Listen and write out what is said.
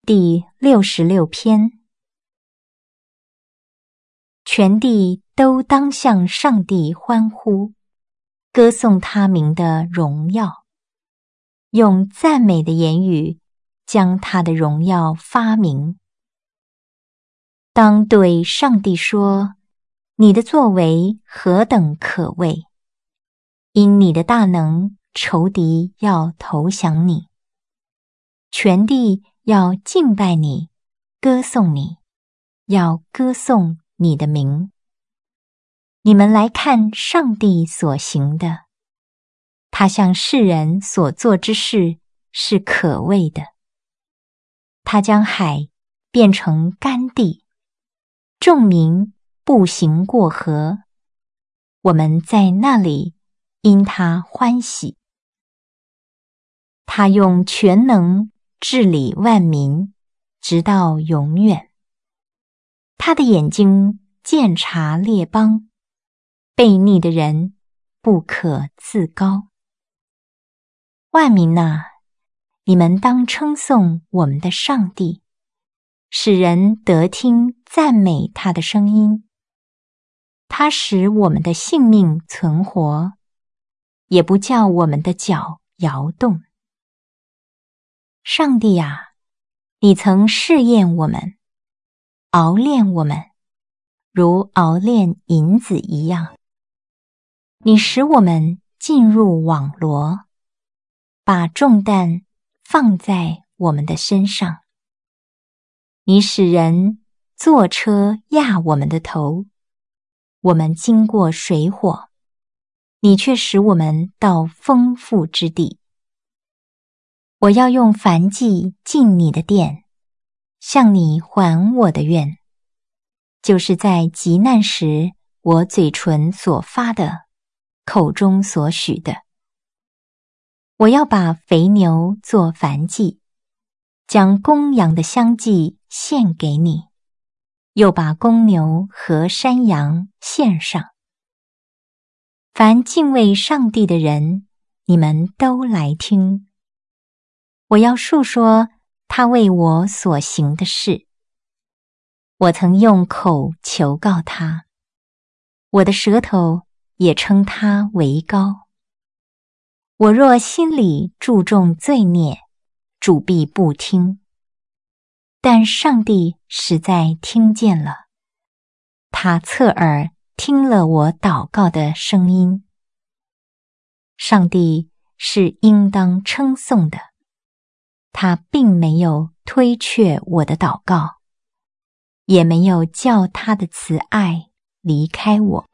第66篇。全地都当向上帝欢呼，歌颂他名的荣耀，用赞美的言语将他的荣耀发明。当对上帝说，你的作为何等可畏！因你的大能，仇敌要投降你，全地要敬拜你，歌颂你，要歌颂你的名。你们来看上帝所行的，他向世人所做之事是可畏的。他将海变成干地，众民步行过河，我们在那里因他欢喜。他用全能治理万民，直到永远。他的眼睛鉴察列邦，悖逆的人不可自高。万民啊，你们当称颂我们的上帝，使人得听赞美他的声音。他使我们的性命存活，也不叫我们的脚摇动。上帝啊，你曾试验我们，熬炼我们，如熬炼银子一样。你使我们进入网罗，把重担放在我们的身上。你使人坐车压我们的头，我们经过水火，你却使我们到丰富之地。我要用燔祭进你的殿，向你还我的愿，就是在急难时我嘴唇所发的，口中所许的。我要把肥牛做燔祭，将公羊的香祭献给你，又把公牛和山羊献上。凡敬畏上帝的人，你们都来听。我要述说他为我所行的事。我曾用口求告他，我的舌头也称他为高。我若心里注重罪孽，主必不听。但上帝实在听见了，他侧耳听了我祷告的声音。上帝是应当称颂的，他并没有推却我的祷告，也没有叫他的慈爱离开我。